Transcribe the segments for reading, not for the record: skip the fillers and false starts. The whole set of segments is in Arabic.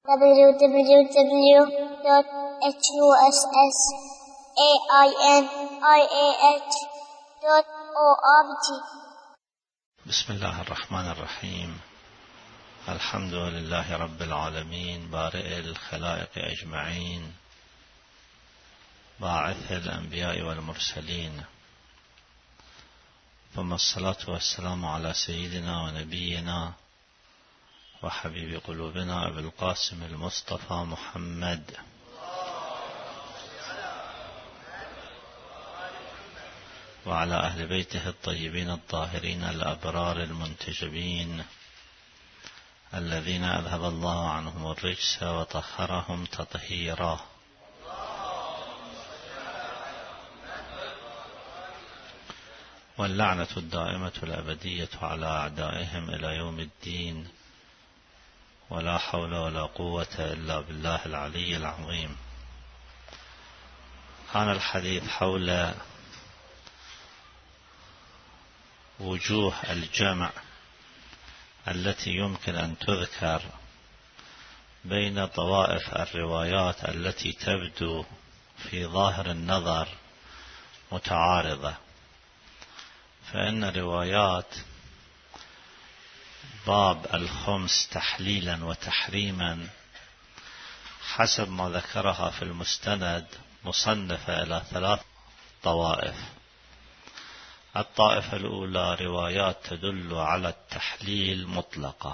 www.hussainih.org. بسم الله الرحمن الرحيم. الحمد لله رب العالمين، بارئ الخلائق أجمعين، باعث الأنبياء والمرسلين، ثم الصلاة والسلام على سيدنا ونبينا وحبيب قلوبنا أبي القاسم المصطفى محمد وعلى أهل بيته الطيبين الطاهرين الأبرار المنتجبين الذين أذهب الله عنهم الرجس وطهرهم تطهيرا. واللعنة الدائمة الأبدية على أعدائهم إلى يوم الدين، ولا حول ولا قوة إلا بالله العلي العظيم. كان الحديث حول وجوه الجمع التي يمكن أن تذكر بين طوائف الروايات التي تبدو في ظاهر النظر متعارضة. فإن روايات باب الخمس تحليلا وتحريما حسب ما ذكرها في المستند مصنفة إلى 3 طوائف. الطائفة الأولى روايات تدل على التحليل مطلقة.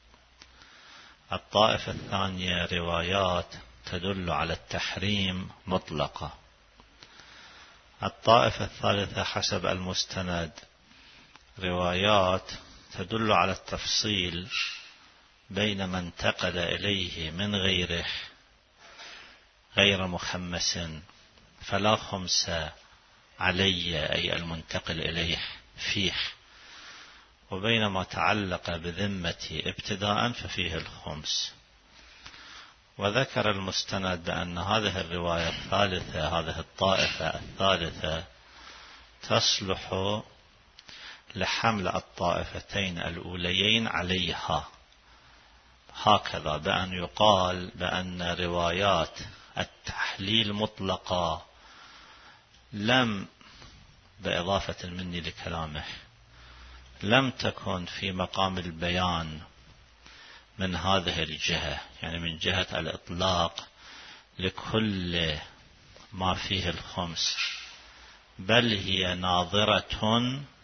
الطائفة الثانية روايات تدل على التحريم مطلقة. الطائفة الثالثة حسب المستند روايات تدل على التفصيل بين من انتقل إليه من غيره غير مخمس فلا خمس علي أي المنتقل إليه فيه، وبين ما تعلق بذمتي ابتداء ففيه الخمس. وذكر المستند بأن هذه الرواية الثالثة، هذه الطائفة الثالثة، تصلح لحمل الطائفتين الأوليين عليها، هكذا بأن يقال بأن روايات التحليل مطلقة لم، بإضافة مني لكلامه، لم تكن في مقام البيان من هذه الجهة، يعني من جهة الإطلاق لكل ما فيه الخمس، بل هي ناظرة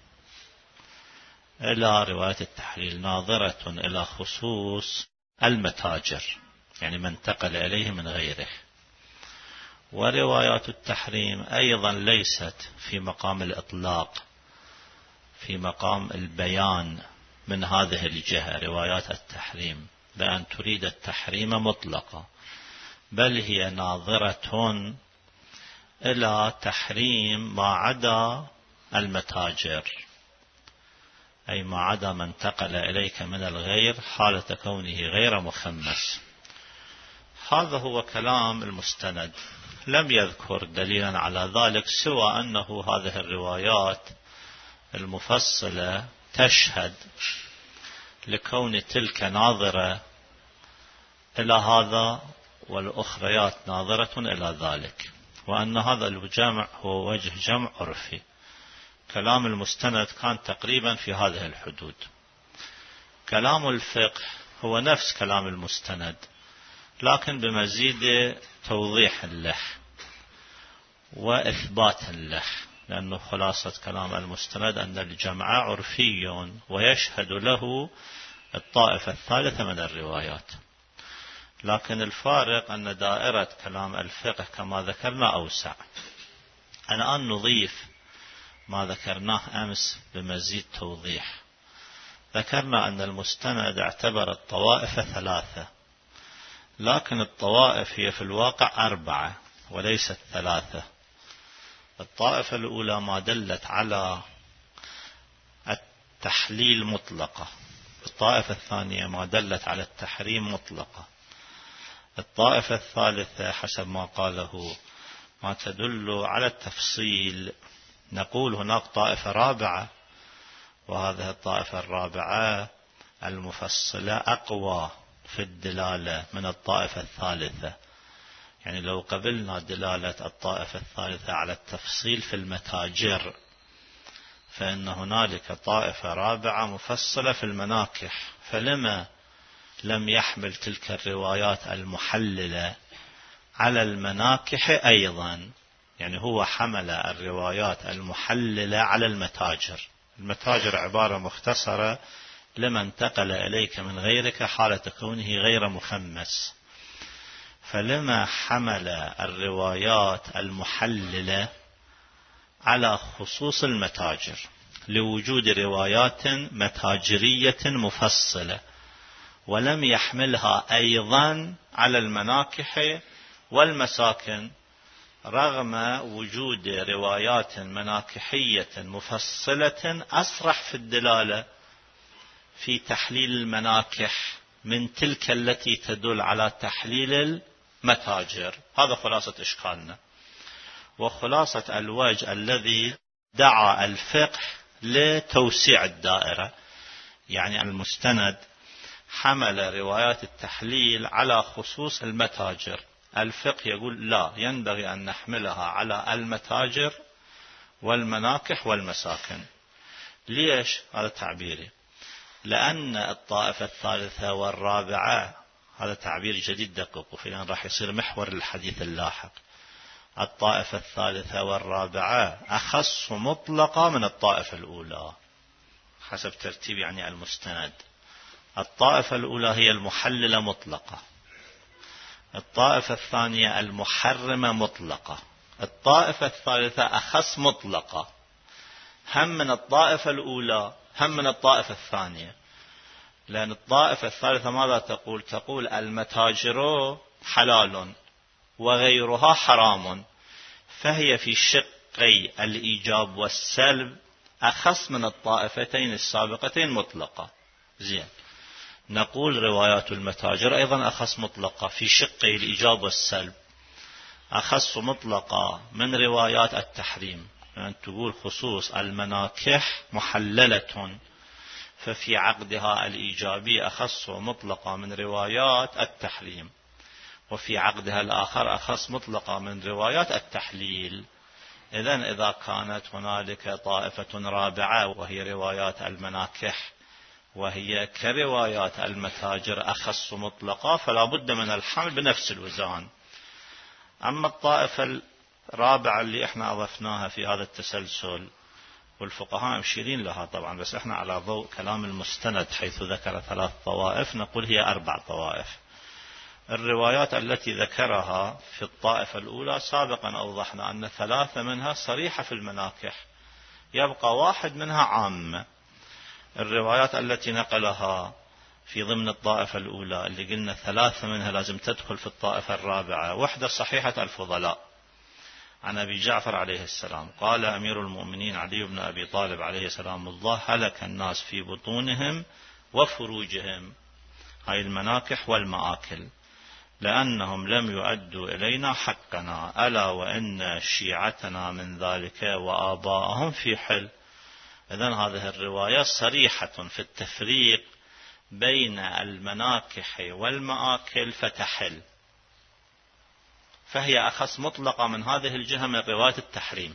إلى رواية التحليل، ناظرة إلى خصوص المتاجر، يعني من انتقل إليه من غيره. وروايات التحريم أيضا ليست في مقام الإطلاق، في مقام البيان من هذه الجهة، روايات التحريم بأن تريد التحريم مطلقة، بل هي ناظرة إلى تحريم ما عدا المتاجر، أي ما عدا من انتقل إليك من الغير حالة كونه غير مخمس. هذا هو كلام المستند، لم يذكر دليلا على ذلك سوى أنه هذه الروايات المفصلة تشهد لكون تلك ناظرة إلى هذا والأخريات ناظرة إلى ذلك، وأن هذا الجمع هو وجه جمع عرفي. كلام المستند كان تقريبا في هذه الحدود. كلام الفقه هو نفس كلام المستند لكن بمزيد توضيح له وإثبات له، لأنه خلاصة كلام المستند أن الجمع عرفي ويشهد له الطائفة الثالثة من الروايات. لكن الفارق أن دائرة كلام الفقه كما ذكرنا أوسع. الآن نضيف ما ذكرناه أمس بمزيد توضيح. ذكرنا أن المستند اعتبر الطوائف 3، لكن الطوائف هي في الواقع 4 وليست 3. الطائفة الأولى ما دلت على التحليل مطلقة، الطائفة الثانية ما دلت على التحريم مطلقة، الطائفة الثالثة حسب ما قاله ما تدل على التفصيل. نقول هناك طائفة رابعة، وهذه الطائفة الرابعة المفصلة أقوى في الدلالة من الطائفة الثالثة. يعني لو قبلنا دلالة الطائفة الثالثة على التفصيل في المتاجر، فإن هنالك طائفة رابعة مفصلة في المناكح، فلما لم يحمل تلك الروايات المحللة على المناكح أيضا؟ يعني هو حمل الروايات المحللة على المتاجر. المتاجر عبارة مختصرة لما انتقل إليك من غيرك حالة كونه غير مخمس، فلما حمل الروايات المحللة على خصوص المتاجر لوجود روايات متاجرية مفصلة، ولم يحملها أيضا على المناكح والمساكن رغم وجود روايات مناكحية مفصلة أصرح في الدلالة في تحليل المناكح من تلك التي تدل على تحليل المتاجر. هذا خلاصة إشكالنا، وخلاصة الوجه الذي دعا الفقه لتوسيع الدائرة. يعني المستند حمل روايات التحليل على خصوص المتاجر، الفقه يقول لا، ينبغي أن نحملها على المتاجر والمناكح والمساكن. ليش هذا تعبيري؟ لأن الطائفة الثالثة والرابعة، هذا تعبير جديد دققوا فيه لأن راح يصير محور الحديث اللاحق. الطائفة الثالثة والرابعة أخص مطلقة من الطائفة الأولى حسب ترتيب يعني المستند. الطائفة الأولى هي المحللة مطلقة، الطائفة الثانية المحرمة مطلقة، الطائفة الثالثة أخص مطلقة، هم من الطائفة الأولى هم من الطائفة الثانية. لأن الطائفة الثالثة ماذا تقول؟ تقول المتاجر حلال وغيرها حرام، فهي في شقي الإيجاب والسلب أخص من الطائفتين السابقتين مطلقة. زين، نقول روايات المتاجر أيضا أخص مطلقة في شقي الإيجاب والسلب، أخص مطلقة من روايات التحريم. يعني تقول خصوص المناكح محللة، ففي عقدها الإيجابي أخص مطلقة من روايات التحريم، وفي عقدها الآخر أخص مطلقة من روايات التحليل. إذن إذا كانت هنالك طائفة رابعة وهي روايات المناكح وهي كروايات المتاجر أخص مطلقة، فلا بد من الحمل بنفس الوزان. أما الطائفة الرابعة اللي احنا أضفناها في هذا التسلسل، والفقهاء مشيرين لها طبعا، بس احنا على ضوء كلام المستند حيث ذكر 3 طوائف نقول هي 4 طوائف. الروايات التي ذكرها في الطائفة الأولى سابقا أوضحنا أن 3 منها صريحة في المناكح، يبقى 1 منها عامة. الروايات التي نقلها في ضمن الطائفة الأولى اللي قلنا 3 منها لازم تدخل في الطائفة الرابعة، 1 صحيحة الفضلاء عن أبي جعفر عليه السلام قال أمير المؤمنين علي بن أبي طالب عليه سلام الله: هلك الناس في بطونهم وفروجهم، هاي المناكح والمآكل، لأنهم لم يؤدوا إلينا حقنا، ألا وإن شيعتنا من ذلك وآباءهم في حل. إذن هذه الرواية صريحة في التفريق بين المناكح والمآكل فتحل، فهي أخص مطلقة من هذه الجهة من رواية التحريم،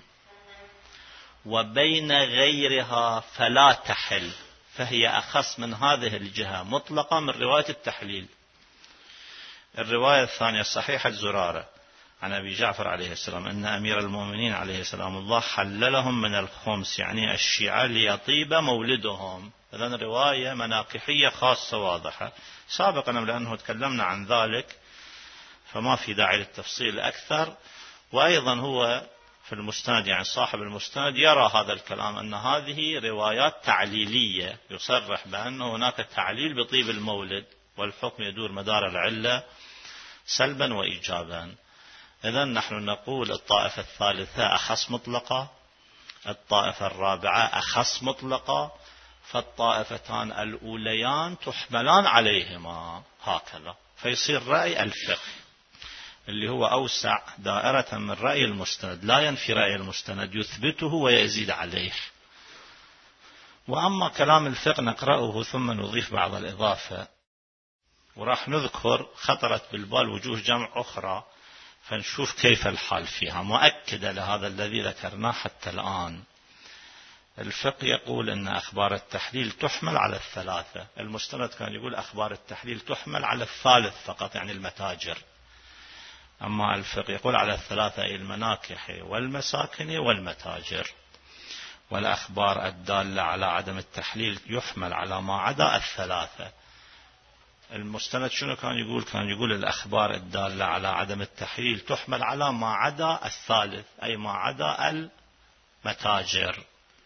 وبين غيرها فلا تحل، فهي أخص من هذه الجهة مطلقة من رواية التحليل. الرواية الثانية الصحيحة زرارة عن أبي جعفر عليه السلام أن أمير المؤمنين عليه سلام الله حللهم من الخمس، يعني الشيعة، ليطيب مولدهم. إذن رواية مناقحية خاصة واضحة. سابقا لأنه تكلمنا عن ذلك فما في داعي للتفصيل أكثر. وأيضا هو في المستند، يعني صاحب المستند يرى هذا الكلام أن هذه روايات تعليلية، يصرح بأن هناك تعليل بطيب المولد، والحكم يدور مدار العلة سلبا وإيجابا. إذن نحن نقول الطائفة الثالثة أخص مطلقة، الطائفة الرابعة أخص مطلقة، فالطائفتان الأوليان تحملان عليهما هكذا، فيصير رأي الفقه اللي هو أوسع دائرة من رأي المستند، لا ينفي رأي المستند، يثبته ويزيد عليه. وأما كلام الفقه نقرأه ثم نضيف بعض الإضافة. وراح نذكر خطرت بالبال وجوه جمع أخرى فنشوف كيف الحال فيها مؤكدة لهذا الذي ذكرناه حتى الآن. الفقه يقول أن أخبار التحليل تحمل على الثلاثة، المستند كان يقول أخبار التحليل تحمل على الثالث فقط يعني المتاجر، أما الفقه يقول على الثلاثة أي المناكح والمساكن والمتاجر. والأخبار الدالة على عدم التحليل يحمل على ما عدا الثلاثة. المستند شنو كان يقول؟ كان يقول الأخبار الدالة على عدم التحليل تحمل على ما عدا الثالث أي ما عدا المتاجر.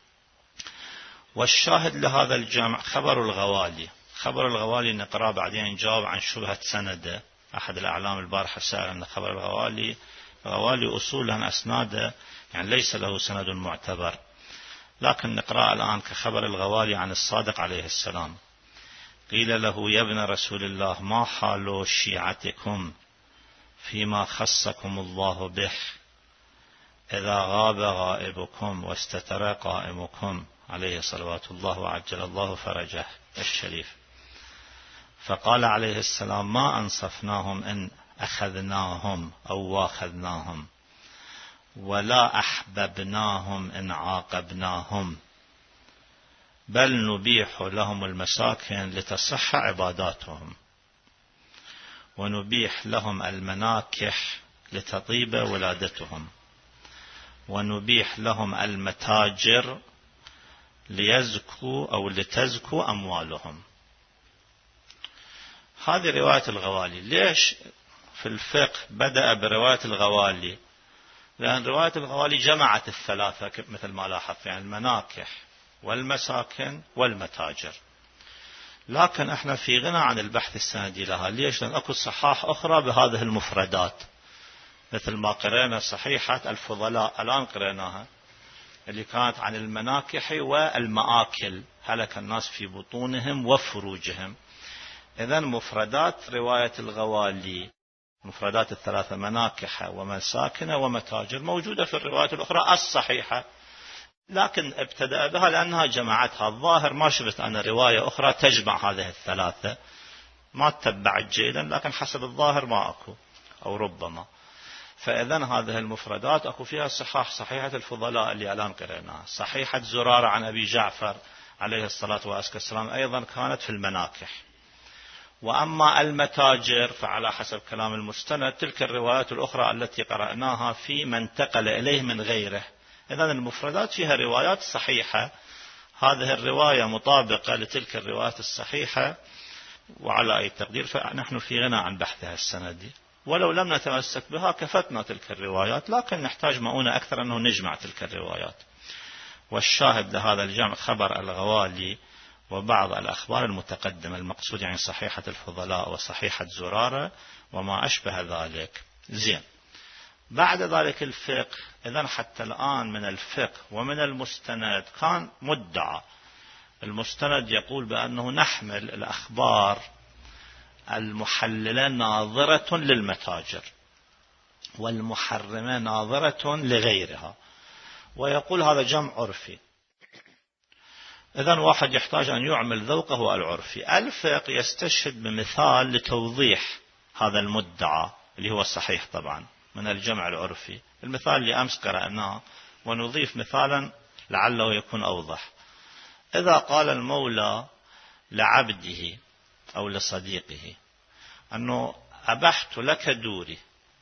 والشاهد لهذا الجمع خبر الغوالي. خبر الغوالي نقرأ بعدين نجاوب عن شبهة سنده. أحد الأعلام البارحة سأل أن خبر الغوالي أصولا أسناده يعني ليس له سند معتبر، لكن نقرأ الآن كخبر الغوالي عن الصادق عليه السلام. قيل له يا ابن رسول الله ما حال شيعتكم فيما خصكم الله به إذا غاب غائبكم واستتر قائمكم عليه صلوات الله وعجل الله فرجه الشريف. فقال عليه السلام ما أنصفناهم إن أخذناهم أو واخذناهم ولا أحببناهم إن عاقبناهم بل نبيح لهم المساكن لتصح عباداتهم ونبيح لهم المناكح لتطيب ولادتهم ونبيح لهم المتاجر ليزكوا أو لتزكو أموالهم. هذه رواية الغوالي. ليش في الفقه بدأ برواية الغوالي؟ لأن رواية الغوالي جمعت الثلاثة مثل ما لاحظت يعني المناكح والمساكن والمتاجر، لكن احنا في غنى عن البحث السندي لها. ليش؟ لأن أكو صحاح أخرى بهذه المفردات مثل ما قرأنا صحيحة الفضلاء الآن قرأناها اللي كانت عن المناكح والمآكل هلك الناس في بطونهم وفروجهم. إذن مفردات رواية الغوالي مفردات الثلاثة مناكح ومساكن ومتاجر موجودة في الروايات الأخرى الصحيحة، لكن ابتدأ بها لأنها جمعتها. الظاهر ما شفت أن رواية أخرى تجمع هذه الثلاثة، ما تتبعت جيدا لكن حسب الظاهر ما أكو أو ربما. فإذن هذه المفردات أكو فيها صحيحة الفضلاء اللي الآن قرأناها، صحيحة زرارة عن أبي جعفر عليه الصلاة والسلام أيضا كانت في المناكح. وأما المتاجر فعلى حسب كلام المستند تلك الروايات الأخرى التي قرأناها في من انتقل إليه من غيره. إذن المفردات فيها روايات صحيحة، هذه الرواية مطابقة لتلك الروايات الصحيحة، وعلى أي تقدير فنحن في غنى عن بحثها السندي. ولو لم نتمسك بها كفتنا تلك الروايات، لكن نحتاج مؤونة أكثر أنه نجمع تلك الروايات. والشاهد لهذا الجمع خبر الغوالي وبعض الأخبار المتقدمة، المقصود يعني صحيحة الفضلاء وصحيحة زرارة وما أشبه ذلك. زين، بعد ذلك الفقه. إذن حتى الآن من الفقه ومن المستند كان مدعى. المستند يقول بأنه نحمل الأخبار المحللة ناظرة للمتاجر والمحرمة ناظرة لغيرها، ويقول هذا جمع عرفي. إذن واحد يحتاج أن يعمل ذوقه العرفي. الفقه يستشهد بمثال لتوضيح هذا المدعى اللي هو الصحيح طبعا من الجمع العرفي. المثال اللي أمس قرأناه ونضيف مثالا لعله يكون أوضح. إذا قال المولى لعبده أو لصديقه أنه أبحت لك دوري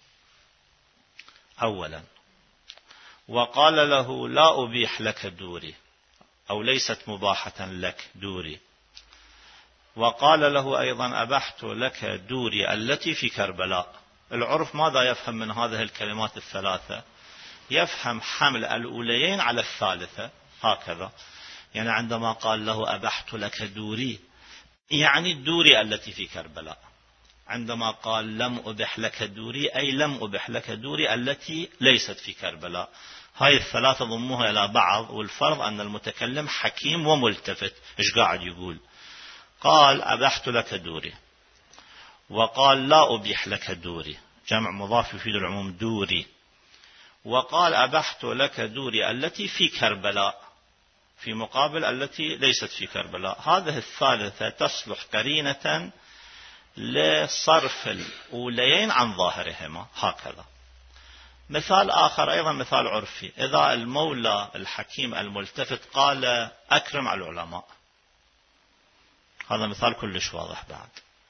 أولا، وقال له لا أبيح لك دوري أو ليست مباحة لك دوري، وقال له أيضا أبحت لك دوري التي في كربلاء، العرف ماذا يفهم من هذه الكلمات الثلاثة؟ يفهم حمل الأوليين على الثالثة هكذا. يعني عندما قال له أبحت لك دوري يعني الدوري التي في كربلاء، عندما قال لم أبح لك دوري أي لم أبح لك دوري التي ليست في كربلاء. هاي الثلاثة ضموها إلى بعض، والفرض أن المتكلم حكيم وملتفت. إيش قاعد يقول؟ قال أبحت لك دوري، وقال لا أبيح لك دوري، جمع مضاف يفيد العموم دوري، وقال أبحت لك دوري التي في كربلاء في مقابل التي ليست في كربلاء. هذه الثالثة تصلح قرينة لصرف الأوليين عن ظاهرهما هكذا. مثال آخر أيضا مثال عرفي، إذا المولى الحكيم الملتفت قال أكرم على العلماء، هذا مثال كلش واضح بعد،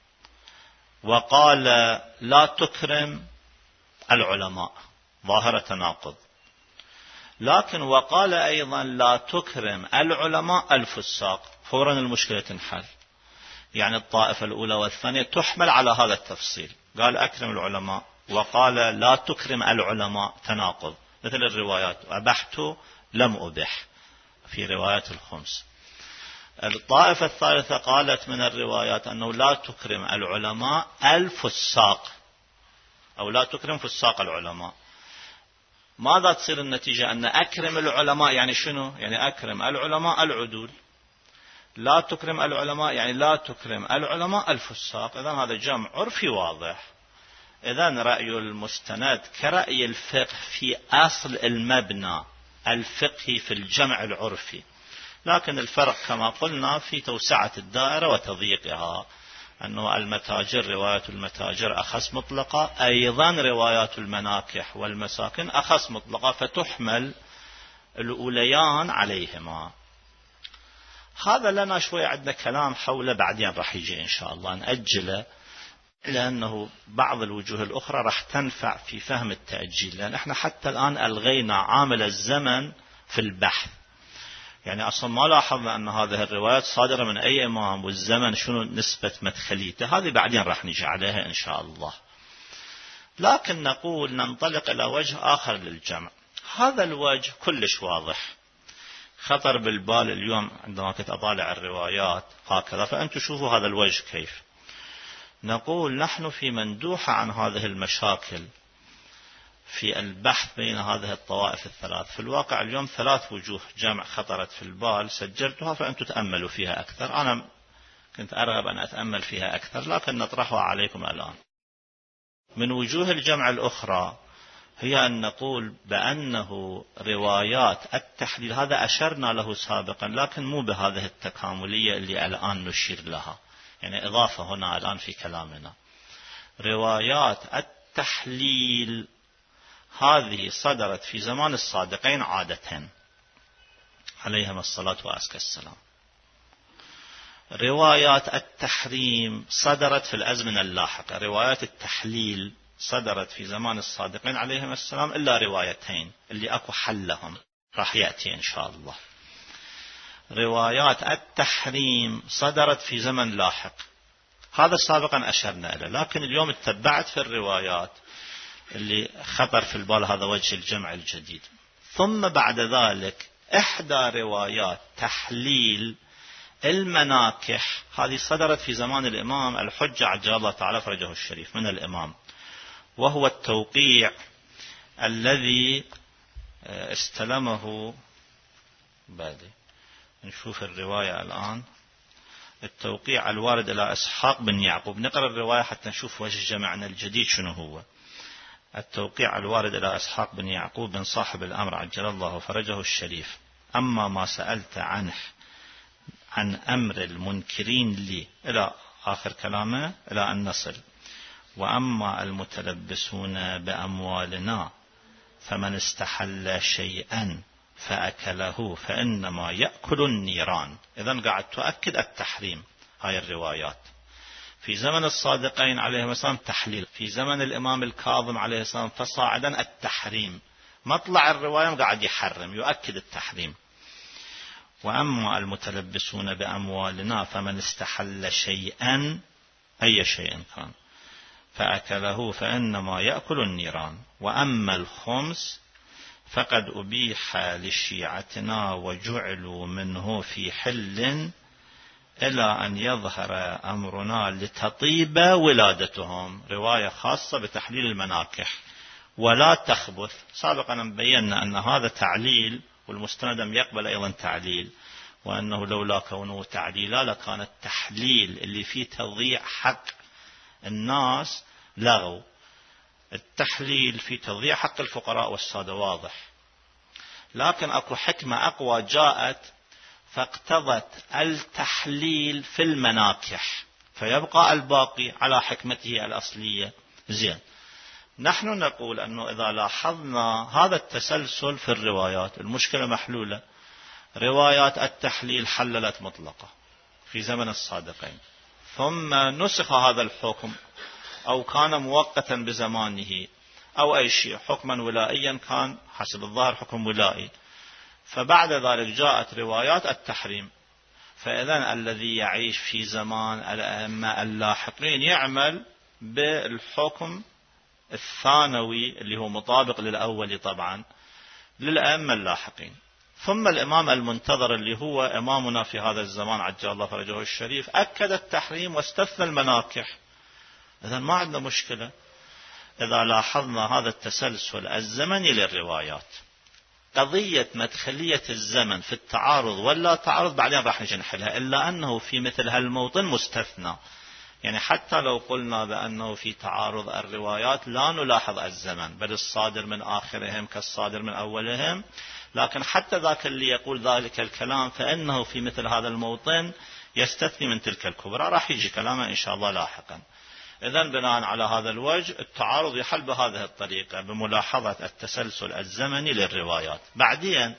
وقال لا تكرم العلماء، ظاهرة تناقض. لكن وقال أيضا لا تكرم العلماء الفساق، فورا المشكلة تنحل. يعني الطائفة الأولى والثانية تحمل على هذا التفصيل، قال أكرم العلماء وقال لا تكرم العلماء، تناقض. مثل الروايات أبحت لم أبح في روايات الخمس. الطائفة الثالثة قالت من الروايات أنه لا تكرم العلماء الفساق، أو لا تكرم فساق العلماء. ماذا تصير النتيجة؟ أن أكرم العلماء يعني شنو؟ يعني أكرم العلماء العدول، لا تكرم العلماء يعني لا تكرم العلماء الفساق. إذن هذا جمع عرفي واضح. إذن رأي المستند كرأي الفقه في أصل المبنى الفقهي في الجمع العرفي، لكن الفرق كما قلنا في توسعة الدائرة وتضييقها، أنه المتاجر رواية المتاجر أخص مطلقة، أيضا روايات المناكح والمساكن أخص مطلقة، فتحمل الأوليان عليهما. هذا لنا شوية عندنا كلام حوله بعدين راح يجي إن شاء الله نأجله، لأنه بعض الوجوه الأخرى راح تنفع في فهم التأجيل، لأن احنا حتى الآن ألغينا عامل الزمن في البحث. يعني أصلا ما لاحظنا أن هذه الروايات صادرة من أي إمام، والزمن شنو نسبة مدخليته، هذه بعدين راح نجي عليها إن شاء الله. لكن نقول ننطلق إلى وجه آخر للجمع. هذا الوجه كلش واضح، خطر بالبال اليوم عندما كنت أطالع الروايات هكذا، فأنتم شوفوا هذا الوجه كيف. نقول نحن في مندوحة عن هذه المشاكل في البحث بين هذه الطوائف الثلاث. في الواقع اليوم 3 وجوه جمع خطرت في البال، سجلتها فأنتم تأملوا فيها أكثر. أنا كنت أرغب أن أتأمل فيها أكثر، لكن نطرحها عليكم الآن. من وجوه الجمع الأخرى هي أن نقول بأنه روايات التحليل، هذا أشرنا له سابقا لكن مو بهذه التكاملية اللي الآن نشير لها، يعني إضافة هنا الآن في كلامنا. روايات التحليل هذه صدرت في زمان الصادقين عادة عليهم الصلاة وأزكى السلام. روايات التحريم صدرت في الأزمنة اللاحقة. روايات التحليل صدرت في زمان الصادقين عليهم السلام إلا روايتين اللي أكو حلهم راح يأتي إن شاء الله. روايات التحريم صدرت في زمن لاحق، هذا سابقا أشرنا إليه، لكن اليوم اتبعت في الروايات اللي خطر في البال هذا وجه الجمع الجديد. ثم بعد ذلك إحدى روايات تحليل المناكح، هذه صدرت في زمان الإمام الحجة عجل الله تعالى فرجه الشريف من الإمام، وهو التوقيع الذي استلمه بعد. نشوف الرواية الآن، التوقيع الوارد إلى إسحاق بن يعقوب. نقرأ الرواية حتى نشوف وجه جمعنا الجديد شنو هو. التوقيع الوارد إلى إسحاق بن يعقوب بن صاحب الأمر عجل الله فرجه الشريف: أما ما سألت عنه عن أمر المنكرين لي، إلى آخر كلامه إلى أن نصل: وأما المتلبسون بأموالنا فمن استحل شيئا فأكله فإنما يأكل النيران. إذن قاعد تؤكد التحريم. هاي الروايات في زمن الصادقين عليهم السلام تحليل، في زمن الإمام الكاظم عليه السلام فصاعدا التحريم. مطلع الرواية قاعد يحرم، يؤكد التحريم. وأما المتلبسون بأموالنا فمن استحل شيئا، أي شيء كان، فأكله فإنما يأكل النيران. وأما الخمس فقد أبيح لشيعتنا وجعلوا منه في حل إلى أن يظهر أمرنا لتطيب ولادتهم. رواية خاصة بتحليل المناكح ولا تخبث. سابقا بينا أن هذا تعليل، والمستند يقبل أيضا تعليل، وأنه لولا كونه تعليلا لكان التحليل اللي فيه تضييع حق الناس لغو. التحليل في تضييع حق الفقراء والسادة واضح، لكن أكو حكمة أقوى جاءت فاقتضت التحليل في المناكح. فيبقى الباقي على حكمته الأصلية. زين، نحن نقول أنه إذا لاحظنا هذا التسلسل في الروايات المشكلة محلولة. روايات التحليل حللت مطلقة في زمن الصادقين، ثم نسخ هذا الحكم أو كان مؤقتا بزمانه أو أي شيء حكما ولائيا، كان حسب الظاهر حكم ولائي، فبعد ذلك جاءت روايات التحريم. فإذا الذي يعيش في زمان الأئمة اللاحقين يعمل بالحكم الثانوي اللي هو مطابق للأول طبعا للأئمة اللاحقين. ثم الإمام المنتظر اللي هو إمامنا في هذا الزمان عجل الله فرجه الشريف أكد التحريم واستثنى المناكح. إذن ما عندنا مشكلة إذا لاحظنا هذا التسلسل الزمني للروايات. قضية مدخلية الزمن في التعارض ولا تعارض بعدين راح نجي نحلها، إلا أنه في مثل هالموطن مستثنى. يعني حتى لو قلنا بأنه في تعارض الروايات لا نلاحظ الزمن، بل الصادر من آخرهم كالصادر من أولهم، لكن حتى ذاك اللي يقول ذلك الكلام فإنه في مثل هذا الموطن يستثني من تلك الكبرى. راح يجي كلامه إن شاء الله لاحقا. إذن بناء على هذا الوجه التعارض يحل بهذه الطريقة بملاحظة التسلسل الزمني للروايات. بعدين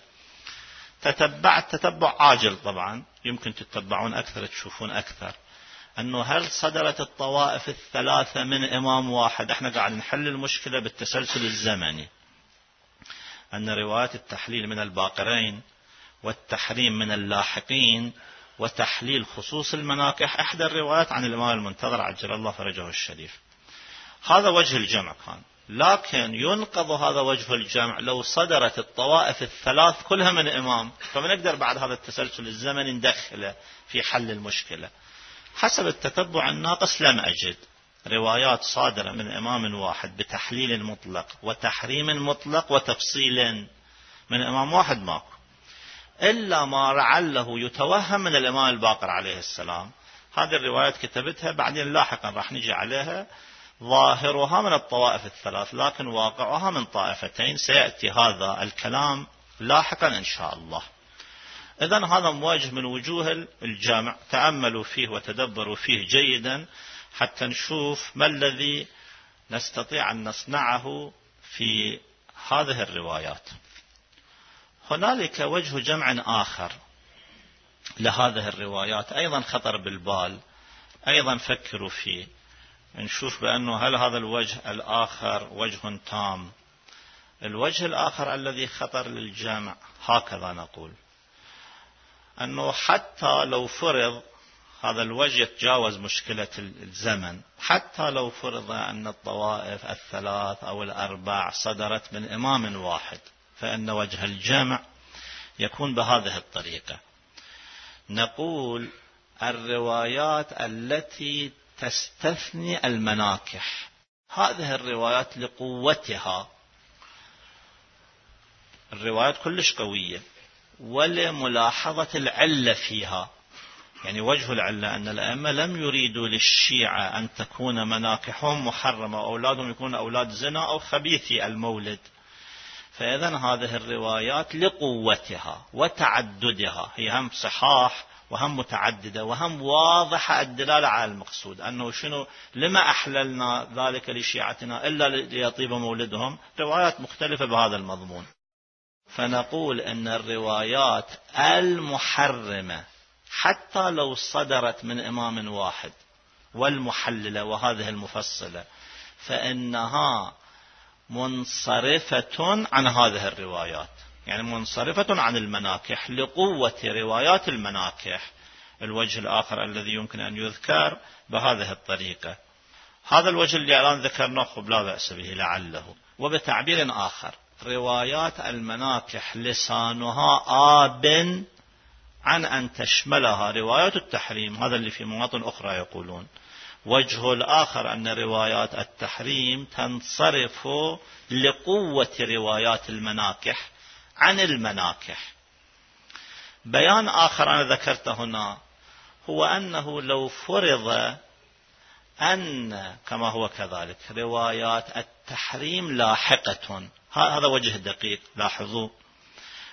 تتبع عاجل طبعا، يمكن تتبعون أكثر تشوفون أكثر، أنه هل صدرت الطوائف الثلاثة من إمام واحد. احنا قاعد نحل المشكلة بالتسلسل الزمني، أن روايات التحليل من الباقرين والتحريم من اللاحقين وتحليل خصوص المناكح إحدى الروايات عن الإمام المنتظر عجل الله فرجه الشريف. هذا وجه الجمع كان، لكن ينقض هذا وجه الجمع لو صدرت الطوائف الثلاث كلها من إمام، فبنقدر بعد هذا التسلسل الزمني ندخله في حل المشكلة. حسب التتبع الناقص لم أجد روايات صادرة من إمام واحد بتحليل مطلق وتحريم مطلق وتفصيل من إمام واحد ماكو، إلا ما لعله يتوهم من الإمام الباقر عليه السلام. هذه الروايات كتبتها بعدين لاحقا راح نجي عليها، ظاهرها من الطوائف الثلاث لكن واقعها من طائفتين. سيأتي هذا الكلام لاحقا إن شاء الله. إذن هذا وجه من وجوه الجامع، تأملوا فيه وتدبروا فيه جيدا حتى نشوف ما الذي نستطيع أن نصنعه في هذه الروايات. هنالك وجه جمع آخر لهذه الروايات أيضا خطر بالبال، أيضا فكروا فيه، نشوف بأنه هل هذا الوجه الآخر وجه تام. الوجه الآخر الذي خطر للجمع هكذا نقول، أنه حتى لو فرض هذا الوجه يتجاوز مشكلة الزمن، حتى لو فرض أن الطوائف الثلاث أو الأربع صدرت من إمام واحد، فإن وجه الجمع يكون بهذه الطريقة. نقول الروايات التي تستثني المناكح، هذه الروايات لقوتها، الروايات كلش قوية، ولملاحظة العلة فيها. يعني وجه العلة أن الأئمة لم يريدوا للشيعة أن تكون مناكحهم محرمة وأولادهم يكونوا أولاد زنا أو خبيثي المولد. فإذن هذه الروايات لقوتها وتعددها، هي هم صحاح وهم متعددة وهم واضحة الدلالة على المقصود، أنه شنو لما أحللنا ذلك لشيعتنا إلا ليطيب مولدهم. روايات مختلفة بهذا المضمون. فنقول أن الروايات المحرمة حتى لو صدرت من إمام واحد والمحللة وهذه المفصلة، فإنها منصرفة عن هذه الروايات، يعني منصرفة عن المناكح لقوة روايات المناكح. الوجه الآخر الذي يمكن أن يذكر بهذه الطريقة، هذا الوجه اللي الآن ذكرناه لا بأس به لعله. وبتعبير آخر، روايات المناكح لسانها آب عن أن تشملها روايات التحريم، هذا اللي في مواطن أخرى يقولون. وجه الآخر أن روايات التحريم تنصرف لقوة روايات المناكح عن المناكح. بيان آخر أنا ذكرته هنا هو أنه لو فرض أن كما هو كذلك روايات التحريم لاحقة، هذا وجه دقيق، لاحظوا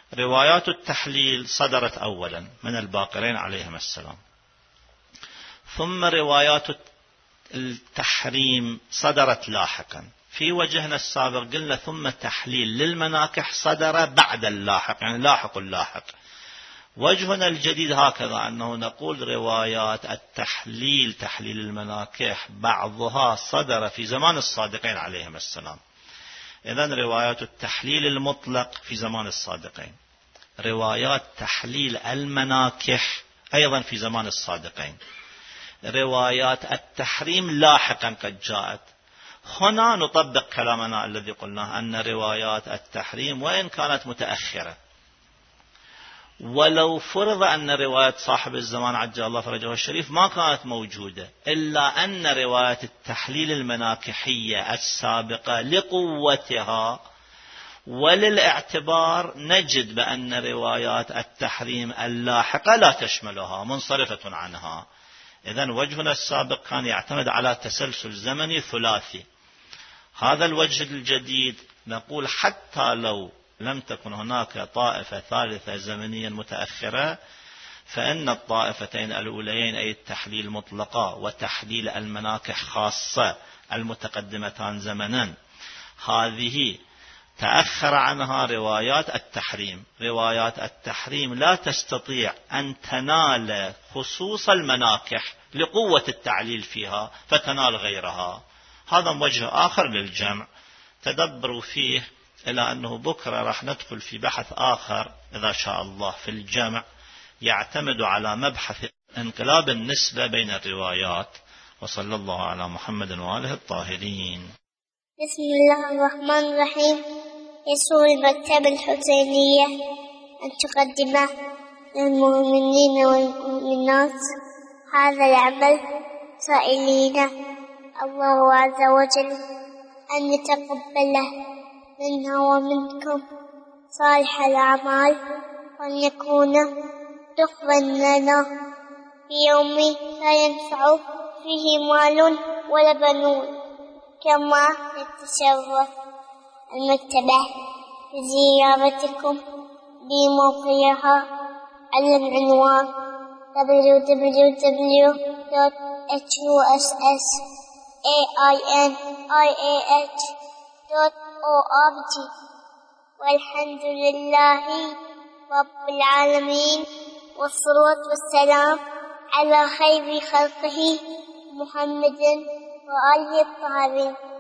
روايات التحليل صدرت أولا من الباقرين عليهم السلام، ثم روايات التحريم صدرت لاحقا. في وجهنا السابق قلنا ثم تحليل للمناكح صدر بعد اللاحق، يعني لاحق اللاحق. وجهنا الجديد هكذا أنه نقول روايات التحليل، تحليل المناكح، بعضها صدر في زمان الصادقين عليهم السلام. إذن روايات التحليل المطلق في زمان الصادقين، روايات تحليل المناكح أيضا في زمان الصادقين، روايات التحريم لاحقا قد جاءت. هنا نطبق كلامنا الذي قلناه أن روايات التحريم وإن كانت متأخرة، ولو فرض أن رواية صاحب الزمان عجل الله فرجه الشريف ما كانت موجودة، إلا أن رواية التحليل المناكحية السابقة لقوتها وللاعتبار نجد بأن روايات التحريم اللاحقة لا تشملها، منصرفة عنها. إذن وجهنا السابق كان يعتمد على تسلسل زمني ثلاثي. هذا الوجه الجديد نقول حتى لو لم تكن هناك طائفة ثالثة زمنيا متأخرة، فإن الطائفتين الأوليين أي التحليل مطلقة وتحليل المناكح خاصة المتقدمتان زمنا، هذه تأخر عنها روايات التحريم. روايات التحريم لا تستطيع أن تنال خصوص المناكح لقوة التعليل فيها فتنال غيرها. هذا وجه آخر للجمع تدبروا فيه، إلى أنه بكرة راح ندخل في بحث آخر إذا شاء الله في الجمع يعتمد على مبحث انقلاب النسبة بين الروايات. وصلى الله على محمد وآله الطاهرين. بسم الله الرحمن الرحيم. يسر المكتبة الحسينية أن تقدم للمؤمنين والمؤمنات هذا العمل سائلين الله عز وجل أن يتقبله منا ومنكم صالح الأعمال، وأن يكون دخلا لنا في يوم لا ينفع فيه مال ولا بنون. كما نتشرف المكتبة بزيارتكم بموقعها على العنوان www.hussainih.org. والحمد لله رب العالمين، والصلاة والسلام على خير خلقه محمد وآله الطاهرين.